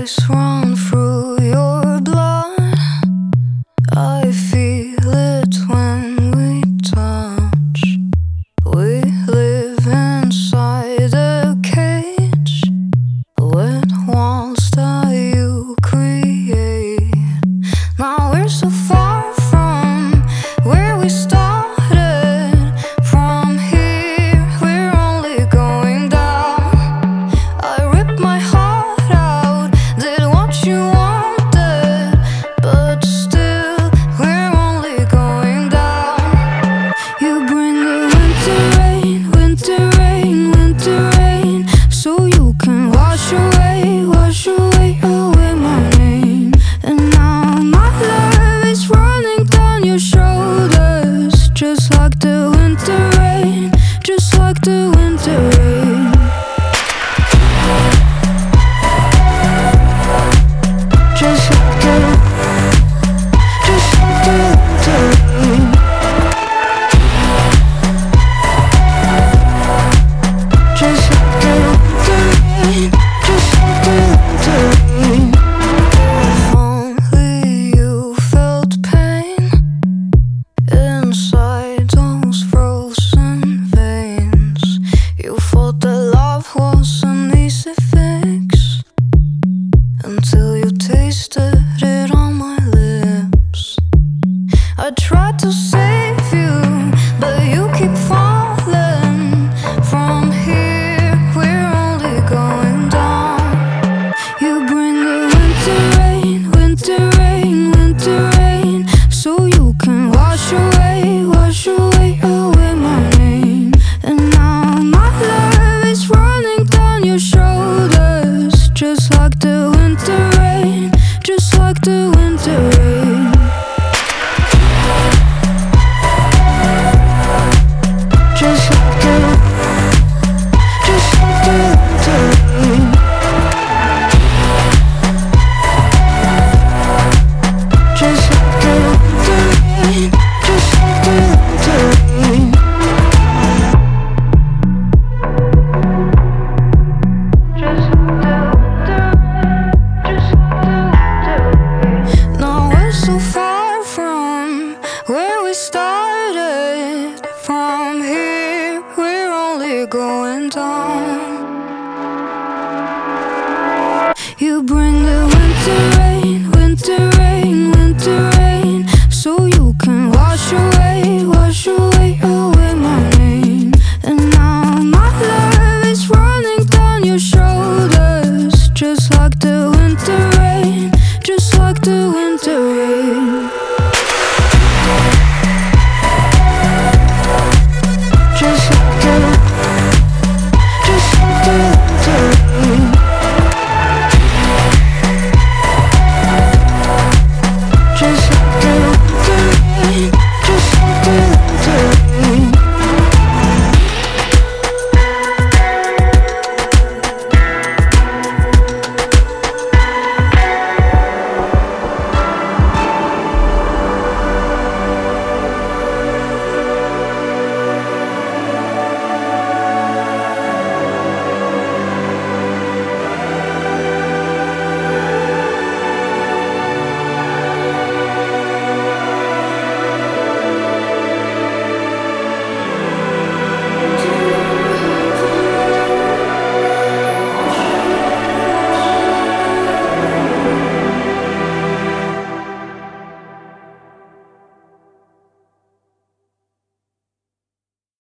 ice run through your blood. I feel it when we touch. We live inside a cage, wet walls that you create. Now we're so far from where we started. From here, we're only going down. I ripped my heart out, did what you wanted, but still, we're only going down. You bring the winter rain, winter rain, winter rain, so you can wash away, away my name. And now my love is running down your shoulders, just like the winter rain, just like the winter rain. Just like the winter rain. Just like the winter rain, just like the winter rain. If only you felt pain inside those frozen veins. You thought that love was an easy fix until you tasted it on my lips. I tried to save you, but you keep falling. From here, we're only going down. You bring the winter rain, winter rain, winter rain, so you can wash away, away my name. And now my love is running down your shoulders, just like the winter rain, just like the winter rain. Just like the winter rain. Just like the winter rain, just like the winter rain. Just like the winter rain, just like the winter rain. Now we're so far from where we started. From here, we're only going